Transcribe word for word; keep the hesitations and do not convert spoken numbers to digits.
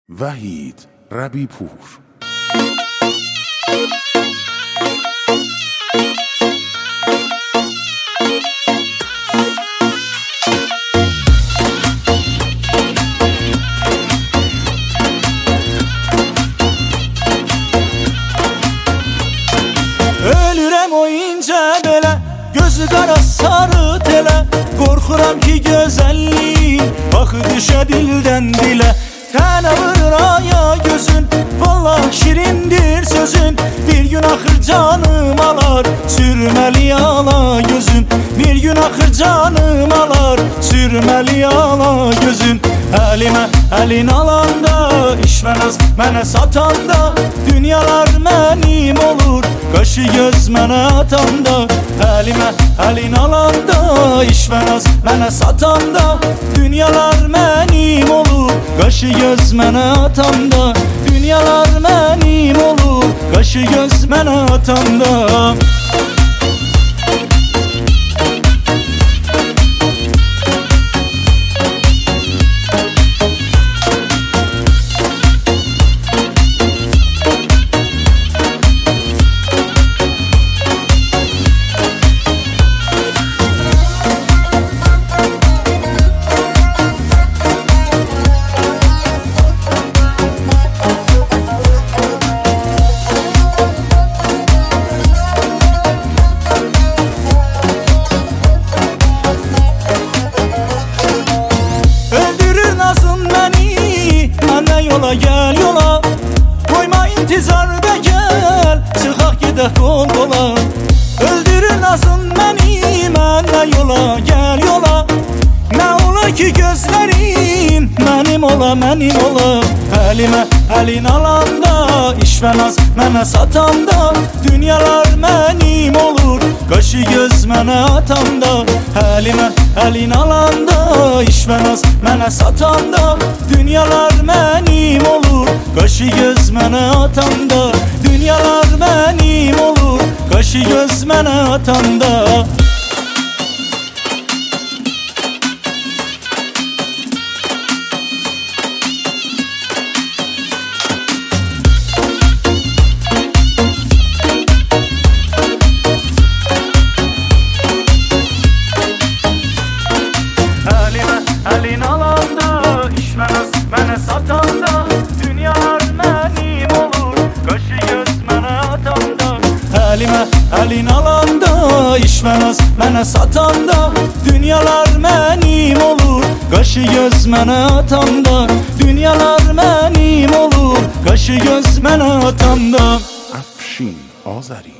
وحید ربی پور. Ölürəm o incə belə, gözü qara sarı telə. Qorxuram ki gözəlliyin baxı düşə dildən dilə. Tənə vurur aya gözün, vallah şirindir sözün. Bir gün axır canım alar, sürməli ala gözün. Bir gün axır canım alar, sürməli ala gözün. Əlimə əlin alanda, işvənəz mənə satanda, dünyalar mənim olur, qaşı göz mənə atanda. Əlimə əlin alanda, işvənəz mənə satanda, dünyalar mənim olur, qaşı göz mənə atanda. Dünyalar mənim olur, qaşı göz mənə atanda. Yola gel yola, koyma intizarda gel, çıxaq gedək qol qola. Öldürür nazın məni, mənə yola gel yola. Nə ola ki gözlərin mənim ola, mənim ola. Əlimə əlin alanda, işvənaz mənə satanda, dünyalar mənim olur, qaşı göz mənə atanda. Əlimə əlin alanda, işvənaz mənə satanda, dünyalar mənim olur, qaşı göz mənə atanda. Dünyalar mənim olur, qaşı göz mənə atanda. Əlin alanda, işvənəz mənə satanda, dünyalar mənim olur, qaşı göz mənə atanda. Əlimə əlin alanda, işvənəz mənə satanda, dünyalar mənim olur, qaşı göz mənə atanda. Dünyalar mənim olur, qaşı göz mənə atanda. افشین آذری